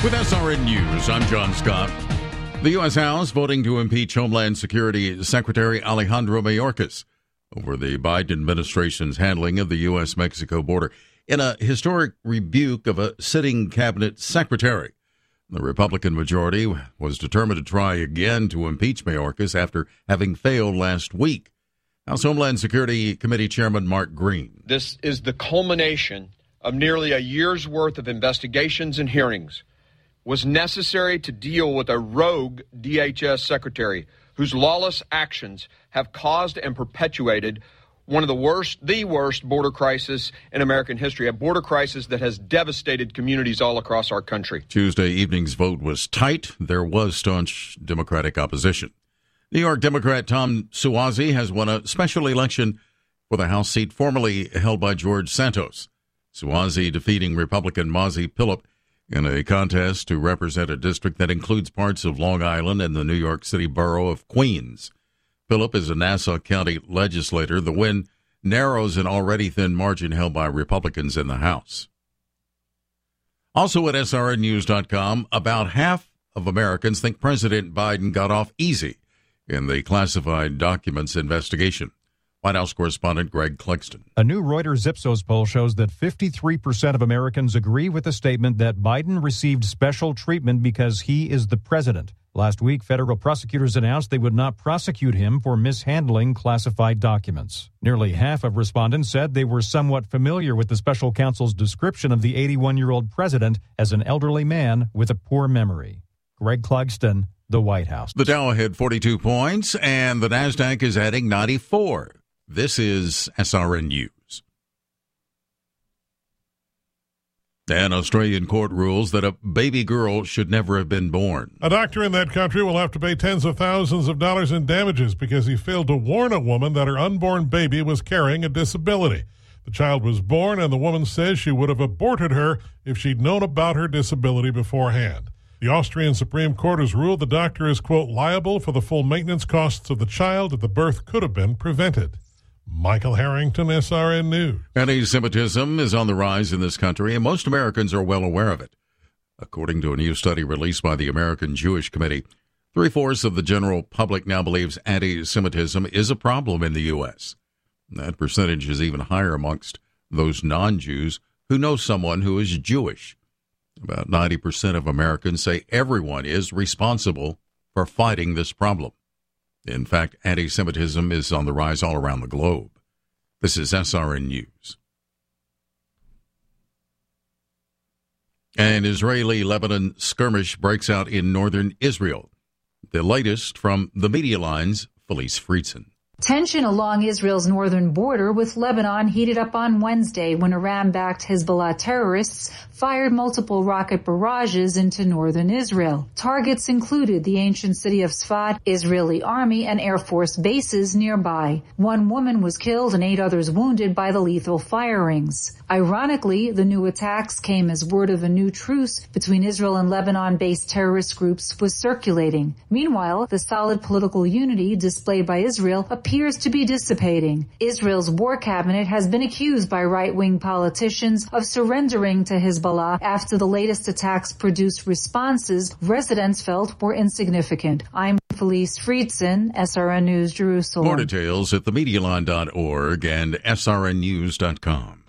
With SRN News, I'm John Scott. The U.S. House voting to impeach Homeland Security Secretary Alejandro Mayorkas over the Biden administration's handling of the U.S.-Mexico border in a historic rebuke of a sitting cabinet secretary. The Republican majority was determined to try again to impeach Mayorkas after having failed last week. House Homeland Security Committee Chairman Mark Green. This is the culmination of nearly a year's worth of investigations and hearings. Was necessary to deal with a rogue DHS secretary whose lawless actions have caused and perpetuated one of the worst border crisis in American history, a border crisis that has devastated communities all across our country. Tuesday evening's vote was tight. There was staunch Democratic opposition. New York Democrat Tom Suozzi has won a special election for the House seat formerly held by George Santos. Suozzi defeating Republican Mazi Pilip in a contest to represent a district that includes parts of Long Island and the New York City borough of Queens. Phillip is a Nassau County legislator. The win narrows an already thin margin held by Republicans in the House. Also at SRNnews.com, about half of Americans think President Biden got off easy in the classified documents investigation. White House correspondent Greg Clugston. A new Reuters Ipsos poll shows that 53% of Americans agree with the statement that Biden received special treatment because he is the president. Last week, federal prosecutors announced they would not prosecute him for mishandling classified documents. Nearly half of respondents said they were somewhat familiar with the special counsel's description of the 81-year-old president as an elderly man with a poor memory. Greg Clugston, the White House. The Dow had 42 points, and the Nasdaq is adding 94. This is SRN News. An Australian court rules that a baby girl should never have been born. A doctor in that country will have to pay tens of thousands of dollars in damages because he failed to warn a woman that her unborn baby was carrying a disability. The child was born, and the woman says she would have aborted her if she'd known about her disability beforehand. The Austrian Supreme Court has ruled the doctor is, quote, liable for the full maintenance costs of the child if the birth could have been prevented. Michael Harrington, SRN News. Anti-Semitism is on the rise in this country, and most Americans are well aware of it. According to a new study released by the American Jewish Committee, 3/4 of the general public now believes anti-Semitism is a problem in the U.S. That percentage is even higher amongst those non-Jews who know someone who is Jewish. About 90% of Americans say everyone is responsible for fighting this problem. In fact, anti-Semitism is on the rise all around the globe. This is SRN News. An Israeli-Lebanon skirmish breaks out in northern Israel. The latest from the Media Line's Felice Friedson. Tension along Israel's northern border with Lebanon heated up on Wednesday when Iran-backed Hezbollah terrorists fired multiple rocket barrages into northern Israel. Targets included the ancient city of Sfat, Israeli Army and Air Force bases nearby. One woman was killed and 8 others wounded by the lethal firings. Ironically, the new attacks came as word of a new truce between Israel and Lebanon-based terrorist groups was circulating. Meanwhile, the solid political unity displayed by Israel appears to be dissipating. Israel's war cabinet has been accused by right-wing politicians of surrendering to Hezbollah after the latest attacks produced responses residents felt were insignificant. I'm Felice Friedson, SRN News, Jerusalem. More details at themedialine.org and srnnews.com.